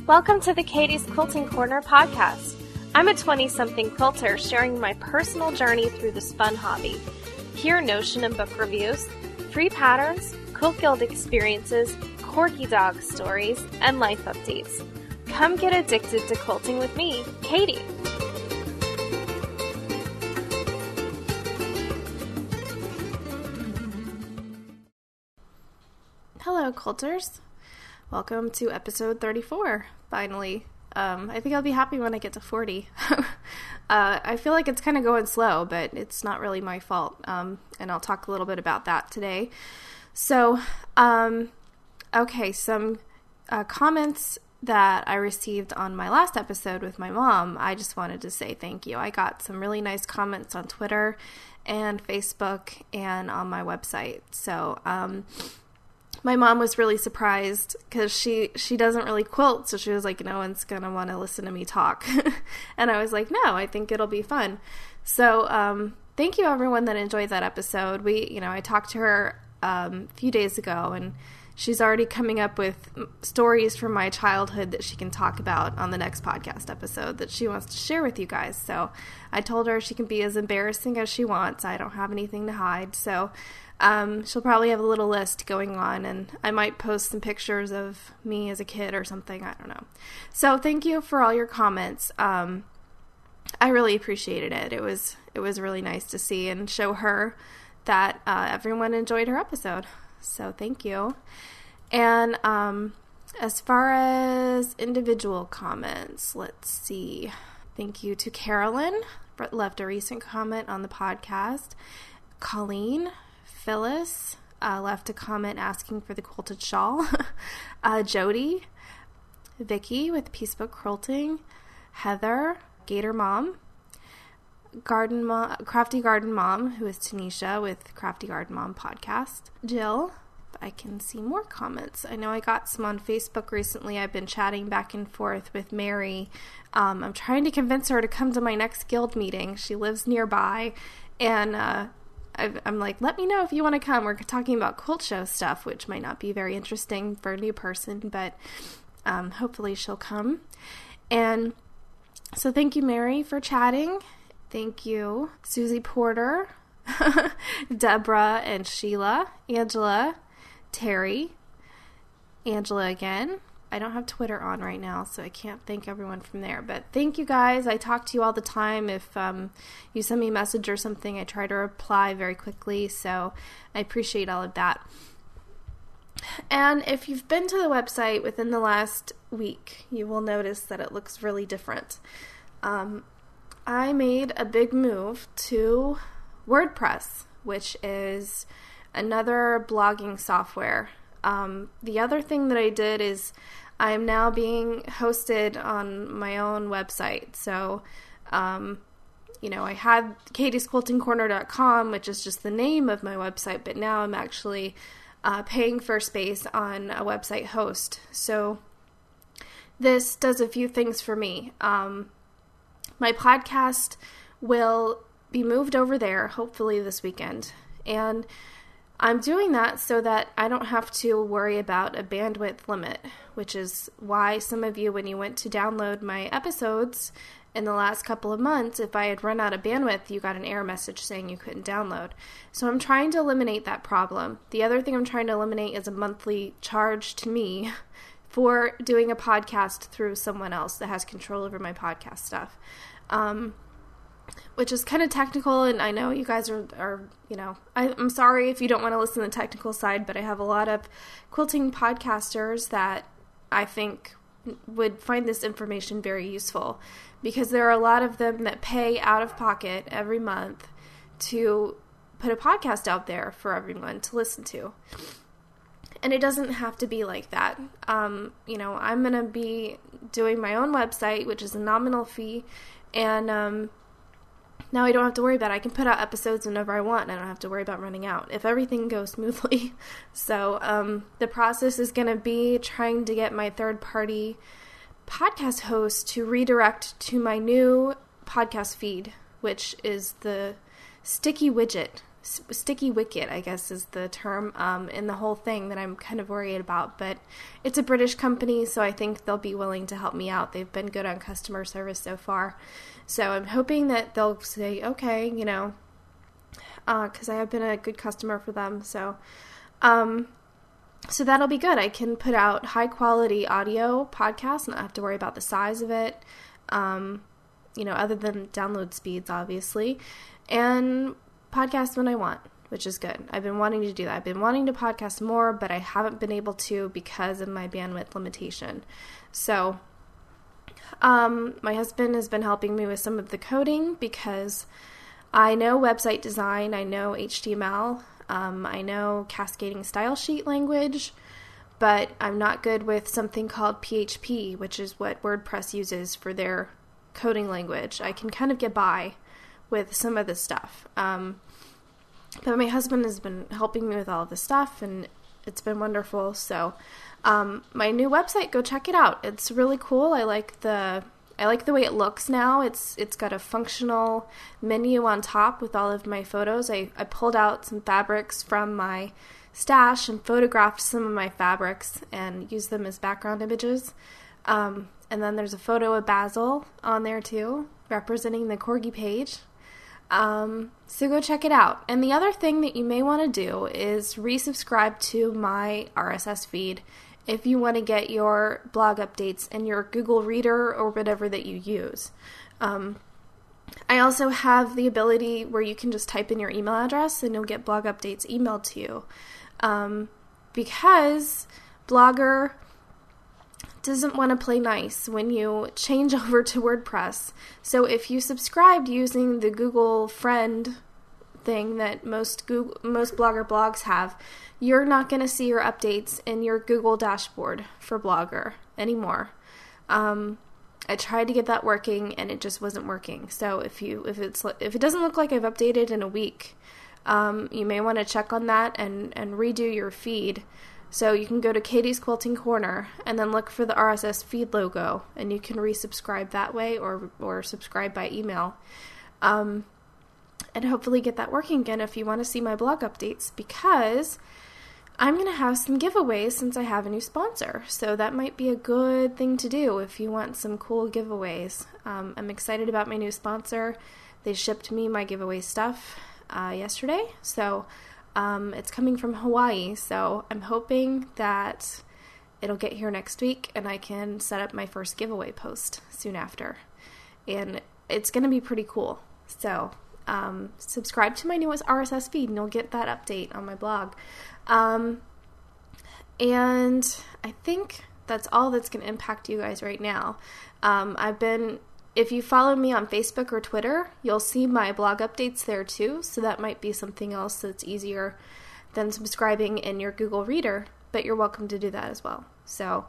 Welcome to the Katie's Quilting Corner podcast. I'm a 20-something quilter sharing my personal journey through this fun hobby. Hear Notion and book reviews, free patterns, Quilt Guild experiences, corgi dog stories, and life updates. Come get addicted to quilting with me, Katie. Hello, quilters. Welcome to episode 34, finally. I think I'll be happy when I get to 40. I feel like it's kind of going slow, but it's not really my fault, and I'll talk a little bit about that today. So, okay, some comments that I received on my last episode with my mom. I just wanted to say thank you. I got some really nice comments on Twitter and Facebook and on my website. So, my mom was really surprised because she doesn't really quilt, so she was like, no one's going to want to listen to me talk. And I was like, no, I think it'll be fun. So thank you everyone that enjoyed that episode. I talked to her a few days ago, and she's already coming up with stories from my childhood that she can talk about on the next podcast episode that she wants to share with you guys. So I told her she can be as embarrassing as she wants. I don't have anything to hide. So she'll probably have a little list going on, and I might post some pictures of me as a kid or something. I don't know. So thank you for all your comments. I really appreciated it. It was really nice to see and show her that everyone enjoyed her episode. So thank you. And as far as individual comments, let's see. Thank you to Carolyn, left a recent comment on the podcast. Colleen, Phyllis left a comment asking for the quilted shawl. Jody, Vicky with Peacebook Quilting, Heather, Gator Mom, Crafty Garden Mom, who is Tanisha with Crafty Garden Mom podcast, Jill. I can see more comments. I know I got some on Facebook recently. I've been chatting back and forth with Mary. I'm trying to convince her to come to my next guild meeting. She lives nearby, and I'm like, let me know if you want to come. We're talking about quilt show stuff, which might not be very interesting for a new person, but hopefully she'll come. And so thank you, Mary, for chatting. Thank you, Susie Porter, Deborah and Sheila, Angela, Terry, Angela again. I don't have Twitter on right now, so I can't thank everyone from there. But thank you guys. I talk to you all the time. If you send me a message or something, I try to reply very quickly. So I appreciate all of that. And if you've been to the website within the last week, you will notice that it looks really different. I made a big move to WordPress, which is another blogging software. The other thing that I did is I am now being hosted on my own website. So, I had katiesquiltingcorner.com, which is just the name of my website, but now I'm actually paying for space on a website host. So this does a few things for me. My podcast will be moved over there, hopefully this weekend. And I'm doing that so that I don't have to worry about a bandwidth limit, which is why some of you, when you went to download my episodes in the last couple of months, if I had run out of bandwidth, you got an error message saying you couldn't download. So I'm trying to eliminate that problem. The other thing I'm trying to eliminate is a monthly charge to me for doing a podcast through someone else that has control over my podcast stuff. Which is kind of technical, and I know you guys are I'm sorry if you don't want to listen to the technical side, but I have a lot of quilting podcasters that I think would find this information very useful, because there are a lot of them that pay out of pocket every month to put a podcast out there for everyone to listen to. And it doesn't have to be like that. I'm going to be doing my own website, which is a nominal fee, and now I don't have to worry about it. I can put out episodes whenever I want, and I don't have to worry about running out if everything goes smoothly. So the process is going to be trying to get my third-party podcast host to redirect to my new podcast feed, which is the Sticky Widget. sticky wicket, I guess is the term, in the whole thing that I'm kind of worried about. But it's a British company, so I think they'll be willing to help me out. They've been good on customer service so far. So I'm hoping that they'll say, okay, you know, because I have been a good customer for them. So that'll be good. I can put out high quality audio podcasts, not have to worry about the size of it, you know, other than download speeds, obviously, and podcast when I want, which is good. I've been wanting to do that. I've been wanting to podcast more, but I haven't been able to because of my bandwidth limitation. So, my husband has been helping me with some of the coding because I know website design, I know HTML, I know cascading style sheet language, but I'm not good with something called PHP, which is what WordPress uses for their coding language. I can kind of get by with some of this stuff. But my husband has been helping me with all of this stuff, and it's been wonderful. So, my new website, go check it out. It's really cool. I like the way it looks now. It's got a functional menu on top with all of my photos. I pulled out some fabrics from my stash and photographed some of my fabrics and used them as background images. And then there's a photo of Basil on there too, representing the Corgi page. So go check it out. And the other thing that you may want to do is resubscribe to my RSS feed if you want to get your blog updates in your Google Reader or whatever that you use. I also have the ability where you can just type in your email address and you'll get blog updates emailed to you. Because Blogger doesn't want to play nice when you change over to WordPress. So if you subscribed using the Google Friend thing that most Blogger blogs have, you're not going to see your updates in your Google dashboard for Blogger anymore. I tried to get that working and it just wasn't working. So if it doesn't look like I've updated in a week, you may want to check on that and redo your feed. So you can go to Katie's Quilting Corner and then look for the RSS feed logo, and you can resubscribe that way or subscribe by email. And hopefully get that working again if you want to see my blog updates, because I'm going to have some giveaways since I have a new sponsor. So that might be a good thing to do if you want some cool giveaways. I'm excited about my new sponsor. They shipped me my giveaway stuff yesterday. So it's coming from Hawaii, so I'm hoping that it'll get here next week and I can set up my first giveaway post soon after. And it's going to be pretty cool. So subscribe to my newest RSS feed and you'll get that update on my blog. And I think that's all that's going to impact you guys right now. If you follow me on Facebook or Twitter, you'll see my blog updates there too, so that might be something else that's easier than subscribing in your Google Reader, but you're welcome to do that as well. So,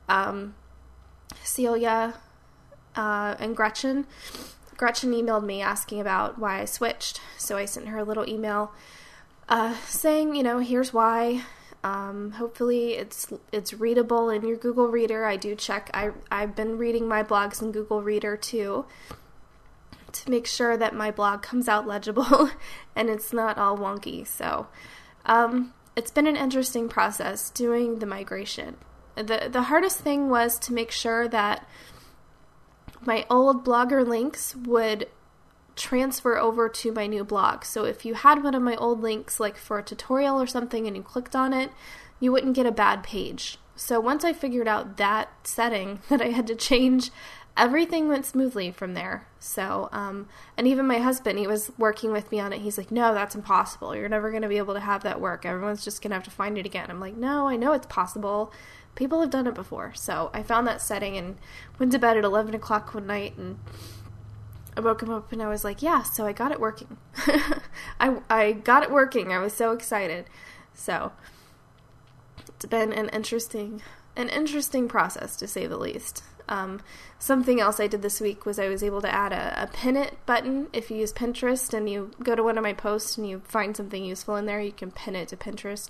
Celia and Gretchen emailed me asking about why I switched, so I sent her a little email saying, here's why. Hopefully it's readable in your Google Reader. I do check. I've been reading my blogs in Google Reader too, to make sure that my blog comes out legible and it's not all wonky. So, it's been an interesting process doing the migration. The hardest thing was to make sure that my old Blogger links would transfer over to my new blog. So if you had one of my old links, like for a tutorial or something, and you clicked on it, you wouldn't get a bad page. So once I figured out that setting that I had to change, everything went smoothly from there. So, and even my husband, he was working with me on it. He's like, no, that's impossible. You're never going to be able to have that work. Everyone's just going to have to find it again. I'm like, no, I know it's possible. People have done it before. So I found that setting and went to bed at 11 o'clock one night, and I woke him up and I was like, yeah, so I got it working. I got it working. I was so excited. So it's been an interesting process, to say the least. Something else I did this week was I was able to add a pin it button. If you use Pinterest and you go to one of my posts and you find something useful in there, you can pin it to Pinterest,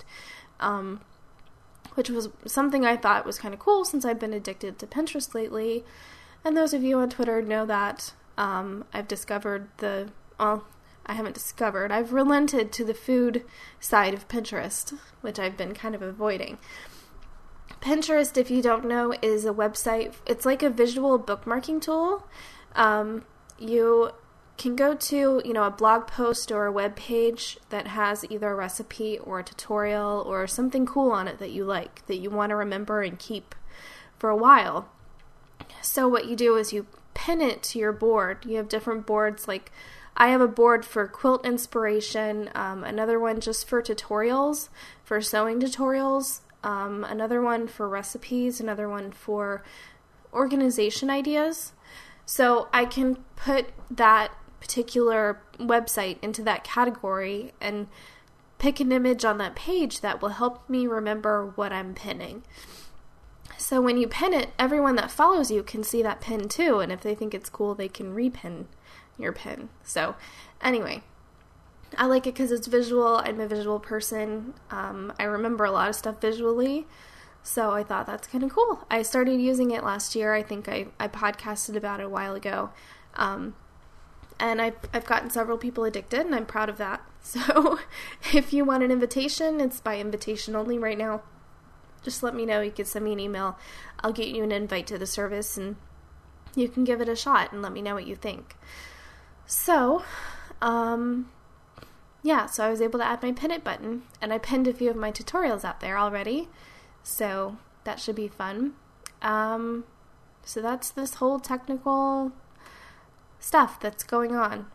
which was something I thought was kind of cool since I've been addicted to Pinterest lately. And those of you on Twitter know that I've discovered I haven't discovered. I've relented to the food side of Pinterest, which I've been kind of avoiding. Pinterest, if you don't know, is a website. It's like a visual bookmarking tool. You can go to, a blog post or a web page that has either a recipe or a tutorial or something cool on it that you like, that you want to remember and keep for a while. So what you do is you pin it to your board. You have different boards, like I have a board for quilt inspiration, another one just for tutorials, for sewing tutorials, another one for recipes, another one for organization ideas. So I can put that particular website into that category and pick an image on that page that will help me remember what I'm pinning. So when you pin it, everyone that follows you can see that pin too, and if they think it's cool, they can repin your pin. So anyway, I like it because it's visual. I'm a visual person. I remember a lot of stuff visually, so I thought that's kind of cool. I started using it last year. I think I podcasted about it a while ago. And I've gotten several people addicted, and I'm proud of that. So if you want an invitation, it's by invitation only right now. Just let me know. You can send me an email. I'll get you an invite to the service, and you can give it a shot and let me know what you think. So, so I was able to add my pin it button, and I pinned a few of my tutorials out there already. So that should be fun. So that's this whole technical stuff that's going on.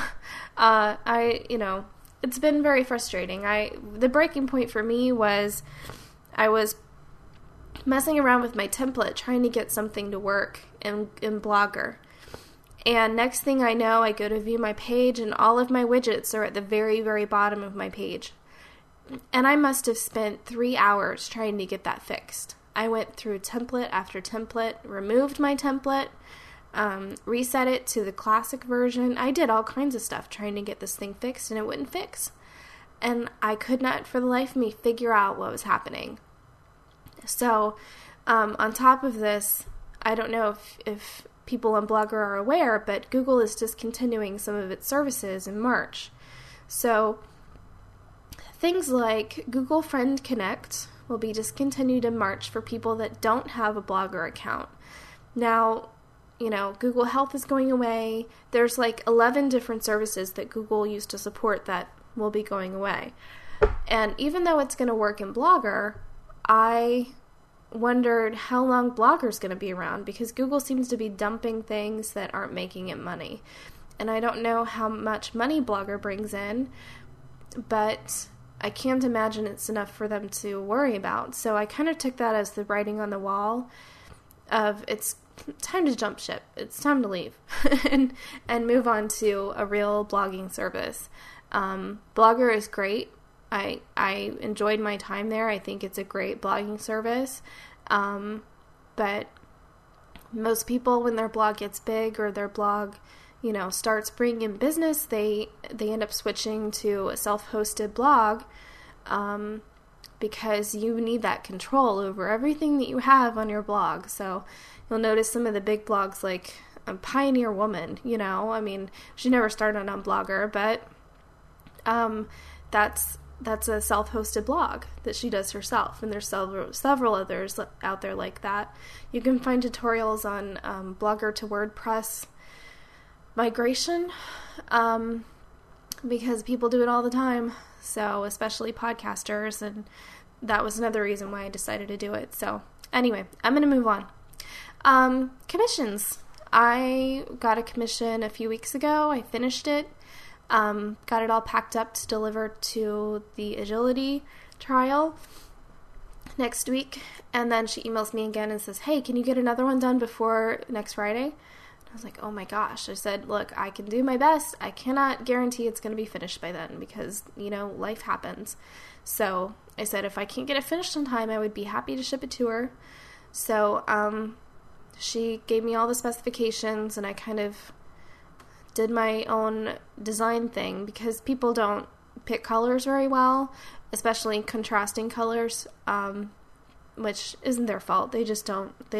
It's been very frustrating. The breaking point for me was I was messing around with my template, trying to get something to work in Blogger. And next thing I know, I go to view my page, and all of my widgets are at the very, very bottom of my page. And I must have spent 3 hours trying to get that fixed. I went through template after template, removed my template, reset it to the classic version. I did all kinds of stuff trying to get this thing fixed, and it wouldn't fix. And I could not, for the life of me, figure out what was happening. So, on top of this, I don't know if people on Blogger are aware, but Google is discontinuing some of its services in March. So, things like Google Friend Connect will be discontinued in March for people that don't have a Blogger account. Now, Google Health is going away. There's like 11 different services that Google used to support that will be going away. And even though it's going to work in Blogger, I wondered how long Blogger's going to be around, because Google seems to be dumping things that aren't making it money. And I don't know how much money Blogger brings in, but I can't imagine it's enough for them to worry about. So I kind of took that as the writing on the wall of it's time to jump ship. It's time to leave and move on to a real blogging service. Blogger is great. I enjoyed my time there. I think it's a great blogging service. But most people, when their blog gets big or their blog, starts bringing in business, they end up switching to a self-hosted blog, because you need that control over everything that you have on your blog. So you'll notice some of the big blogs, like Pioneer Woman, she never started on Blogger, but that's a self-hosted blog that she does herself, and there's several others out there like that. You can find tutorials on Blogger to WordPress migration, because people do it all the time, so especially podcasters, and that was another reason why I decided to do it. So anyway, I'm going to move on. Commissions. I got a commission a few weeks ago. I finished it. Got it all packed up to deliver to the Agility trial next week, and then she emails me again and says, hey, can you get another one done before next Friday? I was like, oh my gosh. I said, look, I can do my best. I cannot guarantee it's going to be finished by then because, life happens. So I said, if I can't get it finished on time, I would be happy to ship it to her. So she gave me all the specifications, and I kind of did my own design thing, because people don't pick colors very well, especially contrasting colors, which isn't their fault. They just don't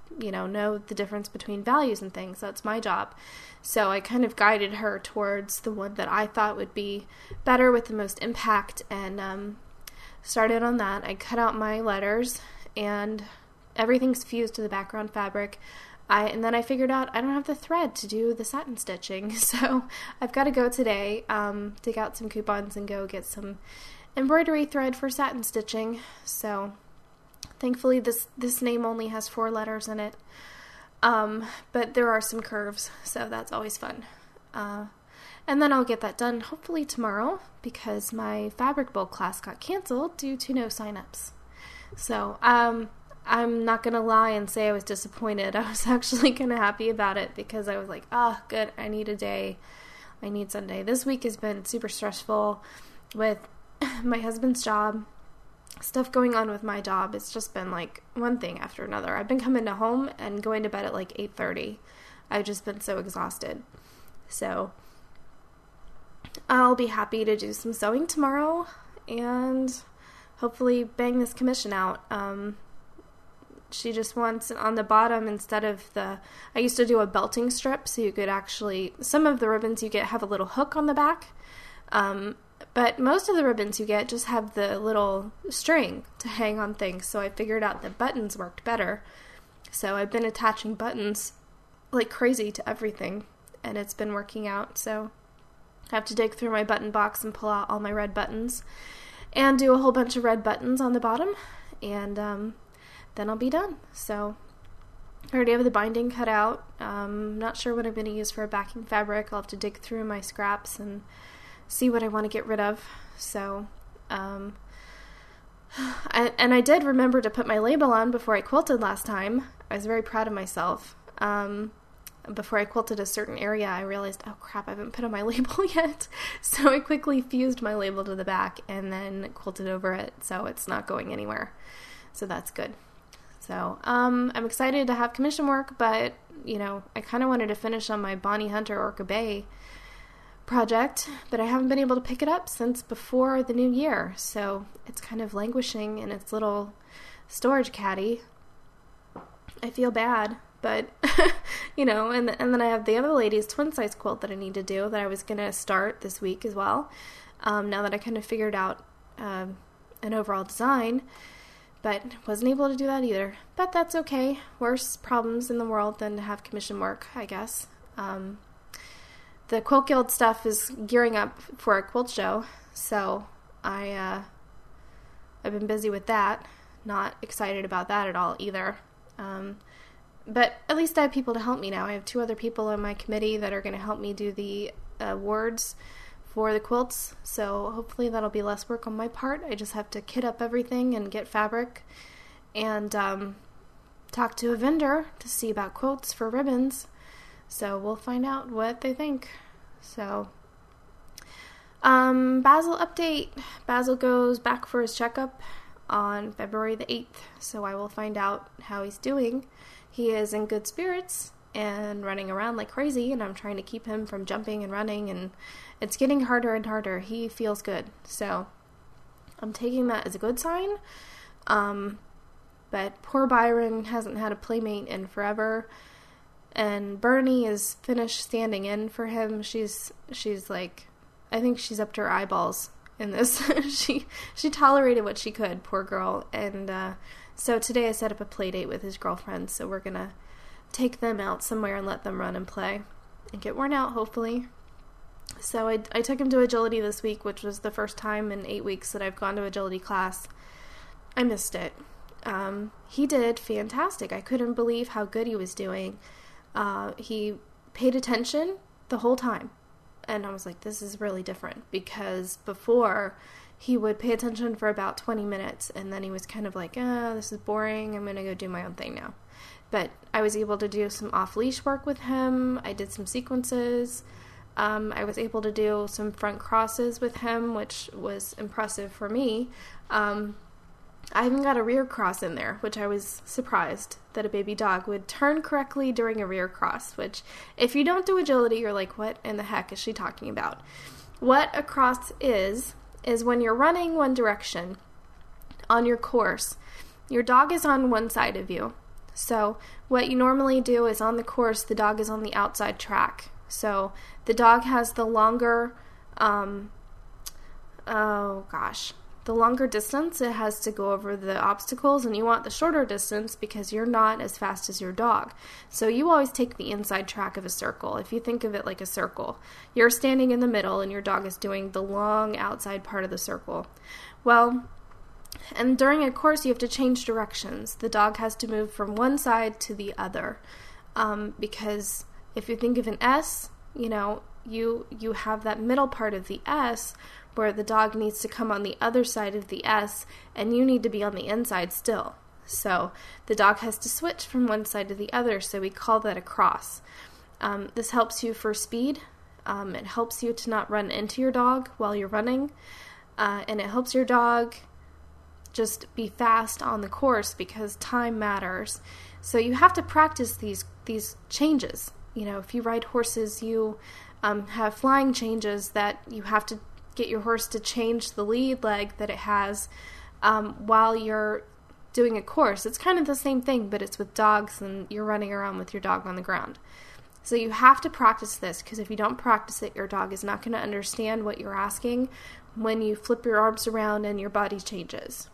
know the difference between values and things. That's my job. So I kind of guided her towards the one that I thought would be better with the most impact, and started on that. I cut out my letters, and everything's fused to the background fabric. And then I figured out I don't have the thread to do the satin stitching, so I've got to go today, dig out some coupons and go get some embroidery thread for satin stitching. So thankfully this name only has 4 letters in it, but there are some curves, so that's always fun. And then I'll get that done hopefully tomorrow, because my Fabric Bowl class got canceled due to no signups. So I'm not going to lie and say I was disappointed. I was actually kind of happy about it, because I was like, good, I need a day. I need Sunday. This week has been super stressful with my husband's job, stuff going on with my job. It's just been like one thing after another. I've been coming home and going to bed at like 8:30. I've just been so exhausted. So I'll be happy to do some sewing tomorrow and hopefully bang this commission out. She just wants on the bottom, instead of I used to do a belting strip, so you could actually, some of the ribbons you get have a little hook on the back, but most of the ribbons you get just have the little string to hang on things, so I figured out that buttons worked better. So I've been attaching buttons like crazy to everything, and it's been working out. So I have to dig through my button box and pull out all my red buttons and do a whole bunch of red buttons on the bottom, and then I'll be done. So I already have the binding cut out. Not sure what I'm going to use for a backing fabric. I'll have to dig through my scraps and see what I want to get rid of. So I did remember to put my label on before I quilted last time. I was very proud of myself. Before I quilted a certain area, I realized, oh crap, I haven't put on my label yet. So I quickly fused my label to the back and then quilted over it, so it's not going anywhere. So that's good. So I'm excited to have commission work, but I kind of wanted to finish on my Bonnie Hunter Orca Bay project, but I haven't been able to pick it up since before the new year. So it's kind of languishing in its little storage caddy. I feel bad, but and then I have the other lady's twin size quilt that I need to do, that I was going to start this week as well. Now that I kind of figured out an overall design, but wasn't able to do that either. But that's okay. Worse problems in the world than to have commission work, I guess. The Quilt Guild stuff is gearing up for a quilt show, so I've been busy with that. Not excited about that at all either. But at least I have people to help me now. I have 2 other people on my committee that are going to help me do the awards for the quilts, so hopefully that'll be less work on my part. I just have to kit up everything and get fabric and talk to a vendor to see about quotes for ribbons. So we'll find out what they think. So Basil update. Basil goes back for his checkup on February the 8th, so I will find out how he's doing. He is in good spirits and running around like crazy, and I'm trying to keep him from jumping and running, and it's getting harder and harder. He feels good, so I'm taking that as a good sign. But poor Byron hasn't had a playmate in forever, and Bernie is finished standing in for him. She's like, I think she's up to her eyeballs in this. she tolerated what she could, poor girl, and so today I set up a play date with his girlfriend, so we're gonna take them out somewhere and let them run and play and get worn out, hopefully. So I took him to agility this week, which was the first time in 8 weeks that I've gone to agility class. I missed it. He did fantastic. I couldn't believe how good he was doing. He paid attention the whole time, and I was like, this is really different, because before he would pay attention for about 20 minutes and then he was kind of like, this is boring, I'm gonna go do my own thing now. But I was able to do some off-leash work with him. I did some sequences. I was able to do some front crosses with him, which was impressive for me. I even got a rear cross in there, which I was surprised that a baby dog would turn correctly during a rear cross, which if you don't do agility, you're like, what in the heck is she talking about? What a cross is when you're running one direction on your course, your dog is on one side of you. So what you normally do is on the course, the dog is on the outside track. So the dog has the longer, the longer distance it has to go over the obstacles, and you want the shorter distance because you're not as fast as your dog. So you always take the inside track of a circle. If you think of it like a circle, you're standing in the middle and your dog is doing the long outside part of the circle. Well, and during a course you have to change directions. The dog has to move from one side to the other, because if you think of an S, you have that middle part of the S where the dog needs to come on the other side of the S, and you need to be on the inside still. So the dog has to switch from one side to the other, so we call that a cross. This helps you for speed. It helps you to not run into your dog while you're running, and it helps your dog just be fast on the course because time matters. So you have to practice these changes. If you ride horses, you have flying changes that you have to get your horse to change the lead leg that it has while you're doing a course. It's kind of the same thing, but it's with dogs and you're running around with your dog on the ground. So you have to practice this, because if you don't practice it, your dog is not going to understand what you're asking when you flip your arms around and your body changes.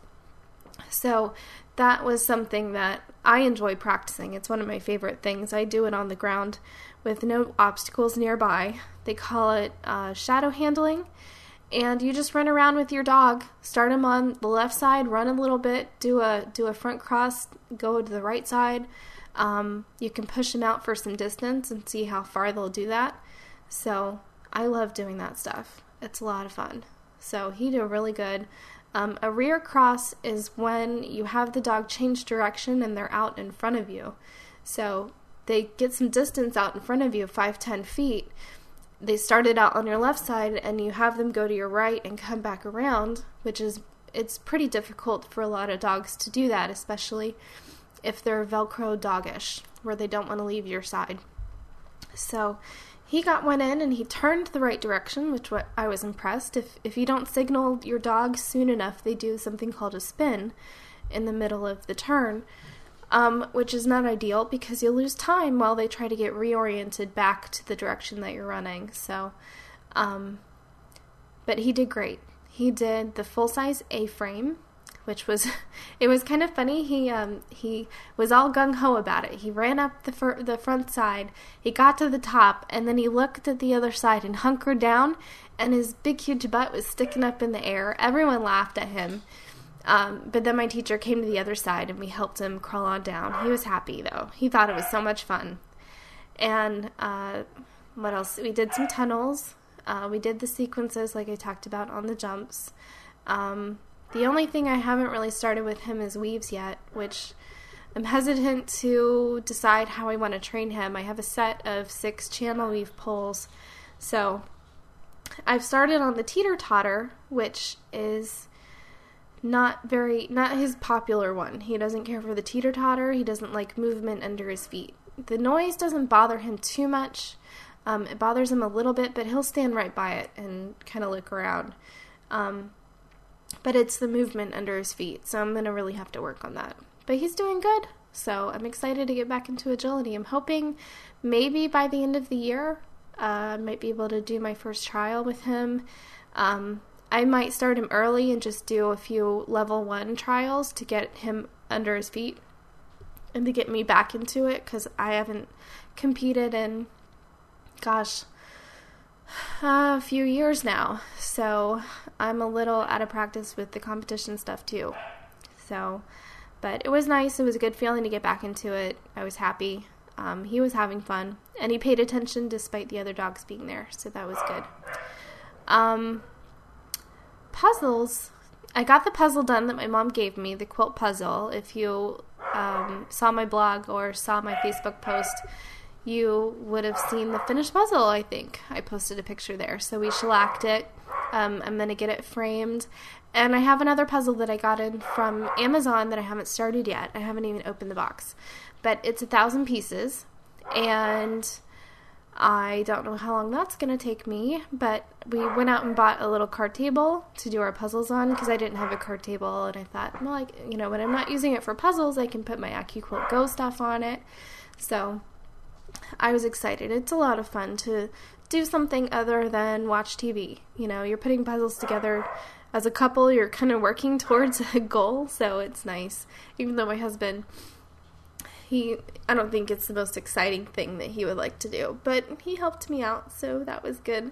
So that was something that I enjoy practicing. It's one of my favorite things. I do it on the ground with no obstacles nearby. They call it shadow handling. And you just run around with your dog. Start him on the left side, run a little bit, do a front cross, go to the right side. You can push him out for some distance and see how far they'll do that. So I love doing that stuff. It's a lot of fun. So he did really good. A rear cross is when you have the dog change direction and they're out in front of you. So they get some distance out in front of you, 5-10 feet. They started out on your left side and you have them go to your right and come back around, it's pretty difficult for a lot of dogs to do that, especially if they're Velcro doggish, where they don't want to leave your side. So he got one in and he turned the right direction, which I was impressed. If you don't signal your dog soon enough, they do something called a spin in the middle of the turn, which is not ideal because you'll lose time while they try to get reoriented back to the direction that you're running. So, but he did great. He did the full-size A-frame, which was, it was kind of funny. He was all gung-ho about it. He ran up the front side, he got to the top, and then he looked at the other side and hunkered down, and his big huge butt was sticking up in the air. Everyone laughed at him. But then my teacher came to the other side and we helped him crawl on down. He was happy though. He thought it was so much fun. And what else? We did some tunnels. We did the sequences like I talked about on the jumps. The only thing I haven't really started with him is weaves yet, which I'm hesitant to decide how I want to train him. I have a set of 6 channel weave poles. So I've started on the teeter-totter, which is not his popular one. He doesn't care for the teeter-totter. He doesn't like movement under his feet. The noise doesn't bother him too much. It bothers him a little bit, but he'll stand right by it and kind of look around. But it's the movement under his feet, so I'm going to really have to work on that. But he's doing good, so I'm excited to get back into agility. I'm hoping maybe by the end of the year, I might be able to do my first trial with him. I might start him early and just do a few level 1 trials to get him under his feet and to get me back into it, because I haven't competed in, a few years now. So I'm a little out of practice with the competition stuff too. So, but it was nice. It was a good feeling to get back into it. I was happy. He was having fun and he paid attention despite the other dogs being there. So that was good. Puzzles. I got the puzzle done that my mom gave me, the quilt puzzle. If you saw my blog or saw my Facebook post, you would have seen the finished puzzle, I think. I posted a picture there. So we shellacked it. I'm going to get it framed. And I have another puzzle that I got in from Amazon that I haven't started yet. I haven't even opened the box. But it's 1,000 pieces. And I don't know how long that's going to take me, but we went out and bought a little card table to do our puzzles on because I didn't have a card table, and I thought, well, like, you know, when I'm not using it for puzzles, I can put my AccuQuilt Go stuff on it. So I was excited. It's a lot of fun to do something other than watch TV. You know, you're putting puzzles together as a couple, you're kind of working towards a goal, so it's nice. Even though my husband, I don't think it's the most exciting thing that he would like to do, but he helped me out, so that was good.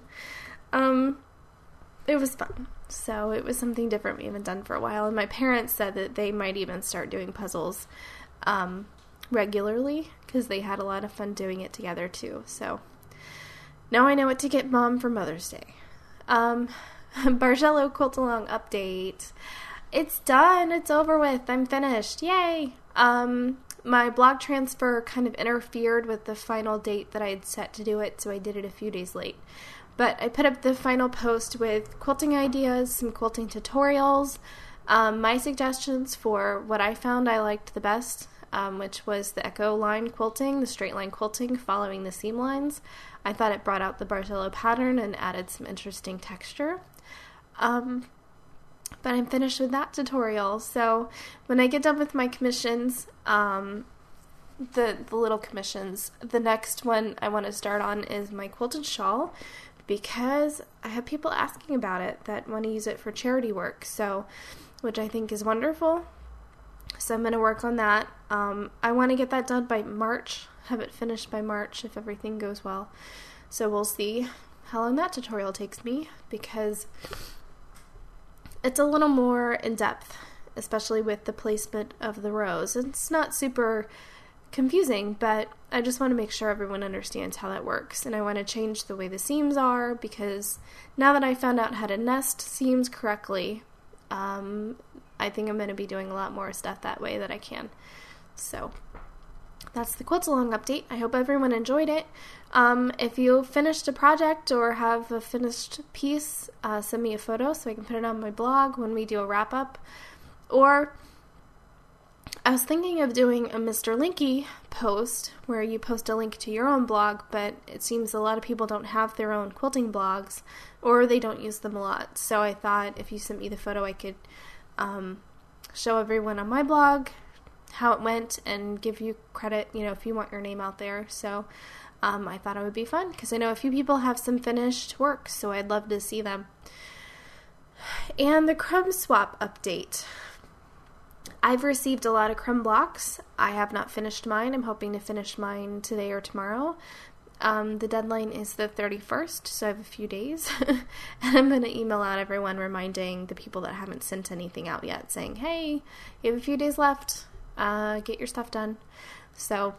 It was fun. So it was something different we haven't done for a while, and my parents said that they might even start doing puzzles regularly because they had a lot of fun doing it together too. So now I know what to get Mom for Mother's Day. Bargello Quilt Along update. It's done. It's over with. I'm finished. Yay! My blog transfer kind of interfered with the final date that I had set to do it, so I did it a few days late. But I put up the final post with quilting ideas, some quilting tutorials, my suggestions for what I found I liked the best, which was the echo line quilting, the straight line quilting following the seam lines. I thought it brought out the Bargello pattern and added some interesting texture. But I'm finished with that tutorial, so when I get done with my commissions, the little commissions, the next one I want to start on is my quilted shawl, because I have people asking about it that want to use it for charity work, so, which I think is wonderful. So I'm going to work on that. I want to get that done by March, have it finished by March if everything goes well. So we'll see how long that tutorial takes me, because it's a little more in-depth, especially with the placement of the rows. It's not super confusing, but I just want to make sure everyone understands how that works. And I want to change the way the seams are, because now that I found out how to nest seams correctly, I think I'm going to be doing a lot more stuff that way that I can. So that's the Quilt Along update. I hope everyone enjoyed it. If you finished a project or have a finished piece, send me a photo so I can put it on my blog when we do a wrap-up. Or I was thinking of doing a Mr. Linky post where you post a link to your own blog, but it seems a lot of people don't have their own quilting blogs, or they don't use them a lot. So I thought if you sent me the photo, I could show everyone on my blog how it went and give you credit, you know, if you want your name out there. So I thought it would be fun because I know a few people have some finished work, so I'd love to see them. And the crumb swap update. I've received a lot of crumb blocks. I have not finished mine. I'm hoping to finish mine today or tomorrow. The deadline is the 31st, so I have a few days. And I'm going to email out everyone reminding the people that haven't sent anything out yet, saying, hey, you have a few days left. Get your stuff done. So,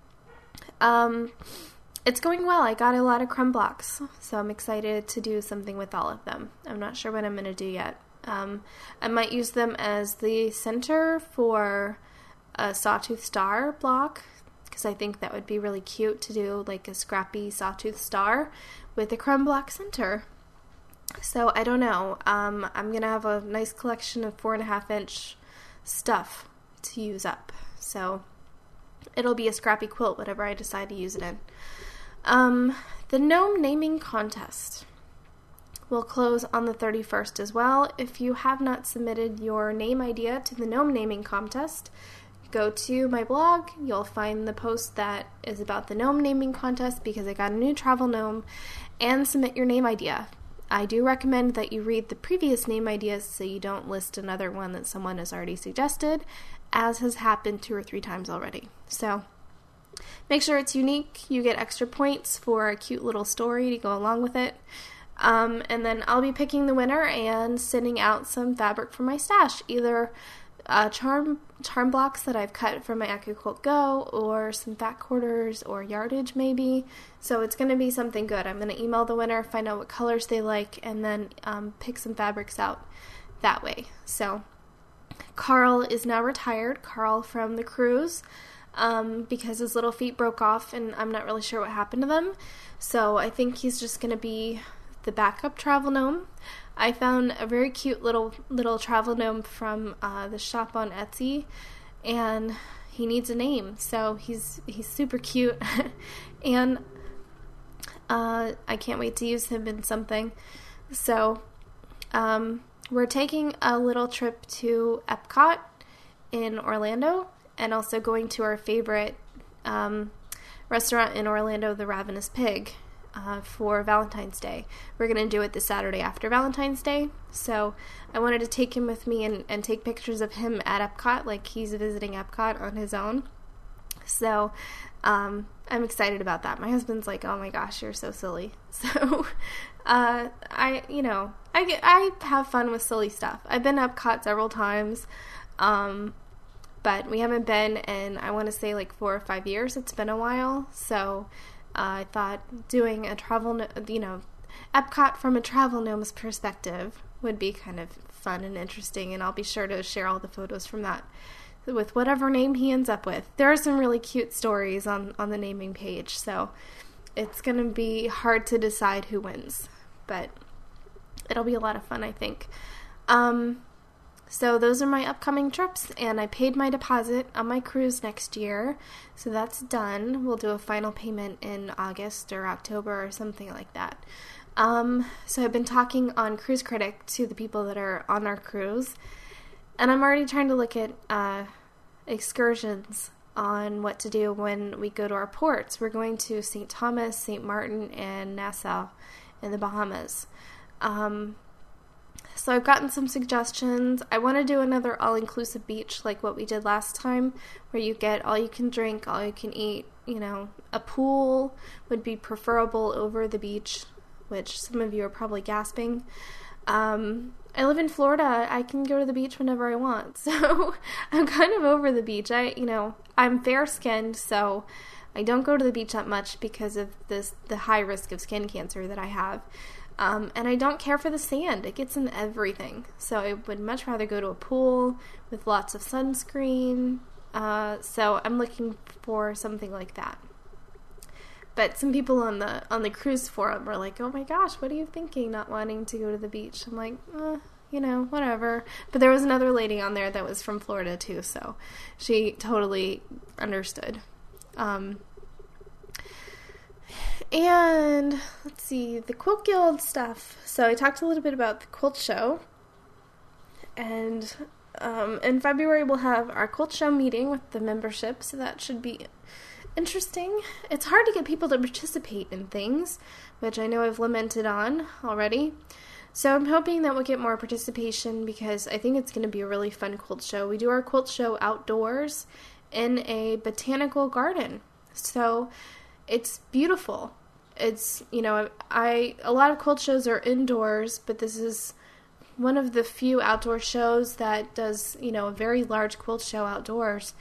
it's going well. I got a lot of crumb blocks, so I'm excited to do something with all of them. I'm not sure what I'm going to do yet. I might use them as the center for a sawtooth star block, because I think that would be really cute to do like a scrappy sawtooth star with a crumb block center. So I don't know. I'm going to have a nice collection of 4.5-inch stuff to use up. So it'll be a scrappy quilt, whatever I decide to use it in. The gnome naming contest will close on the 31st as well. If you have not submitted your name idea to the gnome naming contest, go to my blog. You'll find the post that is about the gnome naming contest, because I got a new travel gnome, and submit your name idea. I do recommend that you read the previous name ideas so you don't list another one that someone has already suggested, as has happened 2 or 3 times already. So make sure it's unique. You get extra points for a cute little story to go along with it. And then I'll be picking the winner and sending out some fabric from my stash, either charm blocks that I've cut from my AccuQuilt Go, or some fat quarters or yardage maybe. So it's going to be something good. I'm going to email the winner, find out what colors they like, and then pick some fabrics out that way. So Carl is now retired, Carl from the cruise, because his little feet broke off and I'm not really sure what happened to them. So I think he's just going to be the backup travel gnome. I found a very cute little travel gnome from the shop on Etsy, and he needs a name, so he's super cute. And I can't wait to use him in something. So we're taking a little trip to Epcot in Orlando, and also going to our favorite restaurant in Orlando, the Ravenous Pig, for Valentine's Day. We're going to do it the Saturday after Valentine's Day, so I wanted to take him with me and take pictures of him at Epcot, like he's visiting Epcot on his own. So I'm excited about that. My husband's like, oh my gosh, you're so silly. So I have fun with silly stuff. I've been to Epcot several times, but we haven't been in, I want to say, like 4 or 5 years. It's been a while, so I thought doing a Epcot from a travel gnome's perspective would be kind of fun and interesting, and I'll be sure to share all the photos from that with whatever name he ends up with. There are some really cute stories on the naming page, so it's going to be hard to decide who wins, but it'll be a lot of fun, I think. So those are my upcoming trips, and I paid my deposit on my cruise next year, so that's done. We'll do a final payment in August or October or something like that. So I've been talking on Cruise Critic to the people that are on our cruise, and I'm already trying to look at excursions on what to do when we go to our ports. We're going to St. Thomas, St. Martin, and Nassau in the Bahamas. So I've gotten some suggestions. I want to do another all-inclusive beach like what we did last time, where you get all you can drink, all you can eat. A pool would be preferable over the beach, which some of you are probably gasping. I live in Florida. I can go to the beach whenever I want, so I'm kind of over the beach. I'm fair-skinned, so I don't go to the beach that much because of the high risk of skin cancer that I have. And I don't care for the sand. It gets in everything. So I would much rather go to a pool with lots of sunscreen. So I'm looking for something like that. But some people on the cruise forum were like, oh my gosh, what are you thinking, not wanting to go to the beach? I'm like, whatever. But there was another lady on there that was from Florida too, so she totally understood. And let's see, the Quilt Guild stuff. So I talked a little bit about the quilt show, and in February we'll have our quilt show meeting with the membership, so that should be interesting. It's hard to get people to participate in things, which I know I've lamented on already. So I'm hoping that we'll get more participation, because I think it's going to be a really fun quilt show. We do our quilt show outdoors in a botanical garden, so it's beautiful. It's, a lot of quilt shows are indoors, but this is one of the few outdoor shows that does, a very large quilt show outdoors.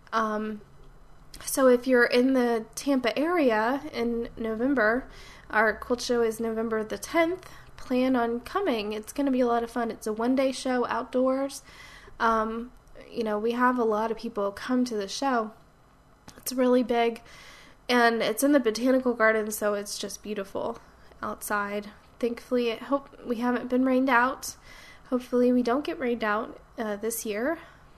So if you're in the Tampa area in November, our quilt show is November the 10th. Plan on coming. It's going to be a lot of fun. It's a one-day show outdoors. We have a lot of people come to the show. It's really big. And it's in the botanical garden, so it's just beautiful outside. Thankfully, I hope we haven't been rained out. Hopefully we don't get rained out this year.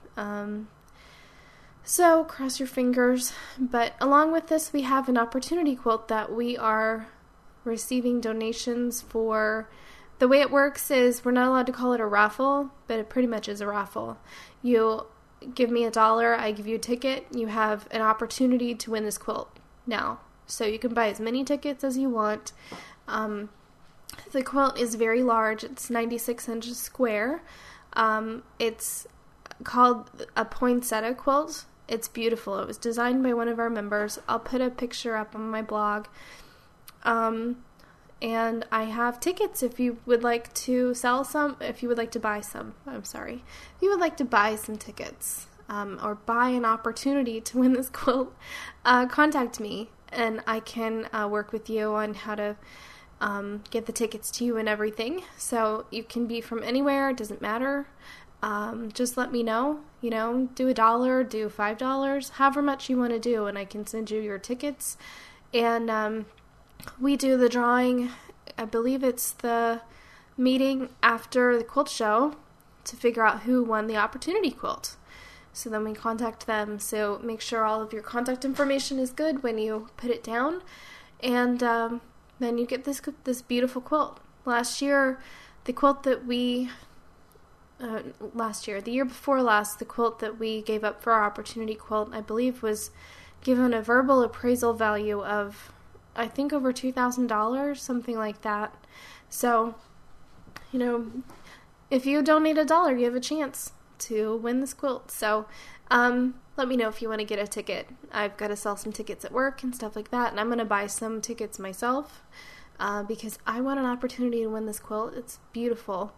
So cross your fingers. But along with this, we have an opportunity quilt that we are receiving donations for. The way it works is we're not allowed to call it a raffle, but it pretty much is a raffle. You give me $1, I give you a ticket, you have an opportunity to win this quilt now. So you can buy as many tickets as you want. The quilt is very large. It's 96 inches square. It's called a poinsettia quilt. It's beautiful. It was designed by one of our members. I'll put a picture up on my blog. And I have tickets if you would like to if you would like to buy some. If you would like to buy some tickets, or buy an opportunity to win this quilt, contact me, and I can work with you on how to get the tickets to you and everything. So you can be from anywhere, it doesn't matter. Just let me know, do $1, do $5, however much you want to do, and I can send you your tickets. And we do the drawing, I believe it's the meeting after the quilt show, to figure out who won the opportunity quilt. So then we contact them. So make sure all of your contact information is good when you put it down. And then you get this beautiful quilt. Last year, the quilt that we... the year before last, the quilt that we gave up for our opportunity quilt, I believe, was given a verbal appraisal value of, I think, over $2,000, something like that. So, if you donate $1, you have a chance to win this quilt. So, let me know if you want to get a ticket. I've got to sell some tickets at work and stuff like that, and I'm going to buy some tickets myself because I want an opportunity to win this quilt. It's beautiful.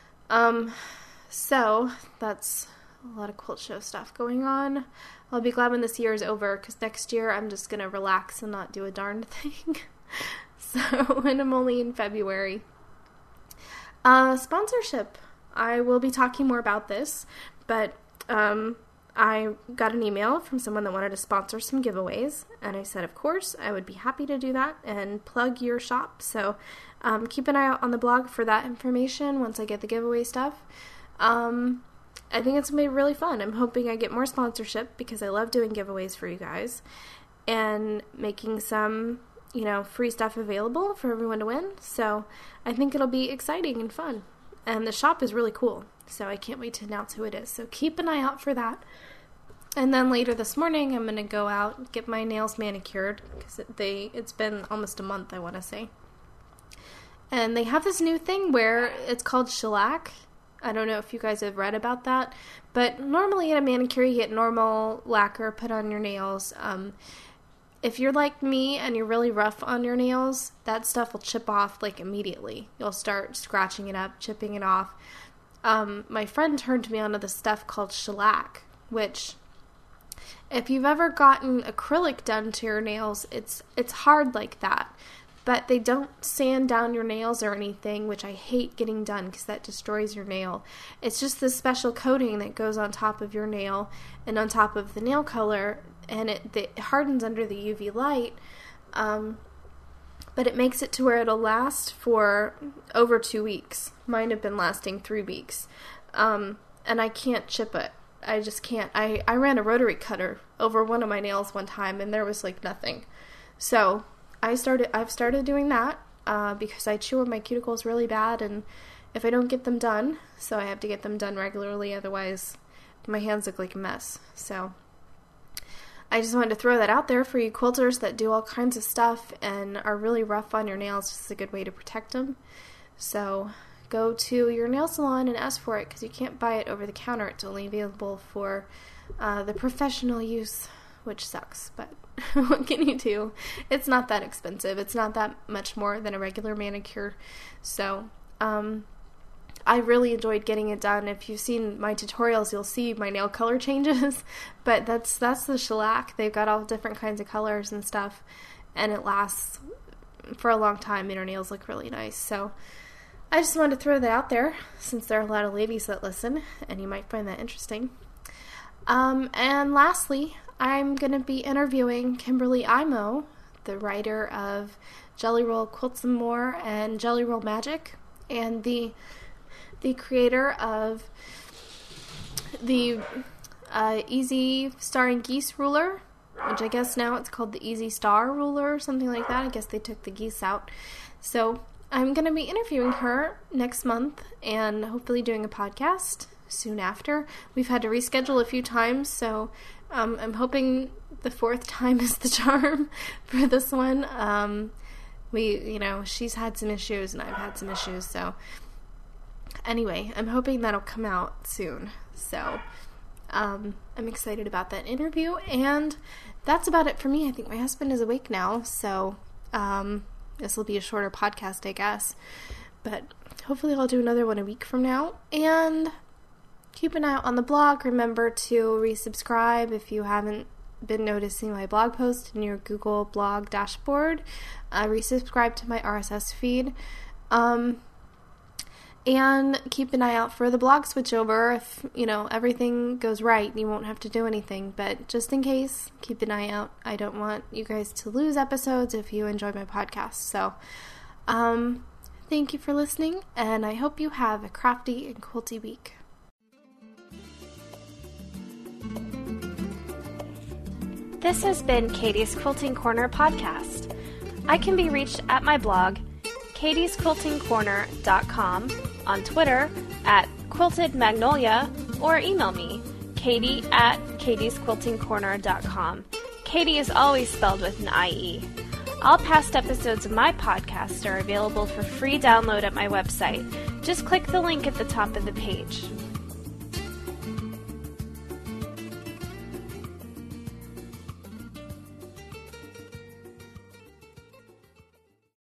So that's a lot of quilt show stuff going on. I'll be glad when this year is over, because next year I'm just going to relax and not do a darn thing. And I'm only in February. Sponsorship. I will be talking more about this, but I got an email from someone that wanted to sponsor some giveaways, and I said, of course, I would be happy to do that and plug your shop. So keep an eye out on the blog for that information once I get the giveaway stuff. I think it's going to be really fun. I'm hoping I get more sponsorship because I love doing giveaways for you guys and making some, free stuff available for everyone to win. So I think it'll be exciting and fun. And the shop is really cool, so I can't wait to announce who it is. So keep an eye out for that. And then later this morning, I'm going to go out and get my nails manicured because it's been almost a month, I want to say. And they have this new thing where it's called shellac. I don't know if you guys have read about that, but normally at a manicure, you get normal lacquer put on your nails. If you're like me and you're really rough on your nails, that stuff will chip off immediately. You'll start scratching it up, chipping it off. My friend turned me onto this stuff called shellac, which, if you've ever gotten acrylic done to your nails, it's hard like that. But they don't sand down your nails or anything, which I hate getting done because that destroys your nail. It's just this special coating that goes on top of your nail and on top of the nail color, and it hardens under the UV light, but it makes it to where it'll last for over 2 weeks. Mine have been lasting 3 weeks, and I can't chip it. I just can't. I ran a rotary cutter over one of my nails one time, and there was nothing. So I've started doing that because I chew on my cuticles really bad, and if I don't get them done, so I have to get them done regularly, otherwise my hands look like a mess. So I just wanted to throw that out there for you quilters that do all kinds of stuff and are really rough on your nails. This is a good way to protect them. So go to your nail salon and ask for it, because you can't buy it over the counter. It's only available for the professional use, which sucks, but what can you do? It's not that expensive. It's not that much more than a regular manicure. So I really enjoyed getting it done. If you've seen my tutorials, you'll see my nail color changes, but that's the shellac. They've got all different kinds of colors and stuff, and it lasts for a long time, and your nails look really nice. So I just wanted to throw that out there, since there are a lot of ladies that listen, and you might find that interesting. And lastly, I'm going to be interviewing Kimberly Imo, the writer of Jelly Roll Quilts and More and Jelly Roll Magic, and the creator of the Easy Star and Geese ruler, which I guess now it's called the Easy Star ruler or something like that. I guess they took the geese out. So I'm going to be interviewing her next month and hopefully doing a podcast soon after. We've had to reschedule a few times, so I'm hoping the fourth time is the charm for this one. She's had some issues and I've had some issues, so anyway, I'm hoping that'll come out soon. So I'm excited about that interview, and that's about it for me. I think my husband is awake now, so this will be a shorter podcast, I guess, but hopefully I'll do another one a week from now. And keep an eye out on the blog. Remember to resubscribe if you haven't been noticing my blog post in your Google blog dashboard. Resubscribe to my RSS feed. And keep an eye out for the blog switchover. If, everything goes right, you won't have to do anything. But just in case, keep an eye out. I don't want you guys to lose episodes if you enjoy my podcast. So, thank you for listening, and I hope you have a crafty and quilty week. This has been Katie's Quilting Corner podcast. I can be reached at my blog, katiesquiltingcorner.com, on Twitter at quiltedmagnolia, or email me, katie@katiesquiltingcorner.com. Katie is always spelled with an IE. All past episodes of my podcast are available for free download at my website. Just click the link at the top of the page.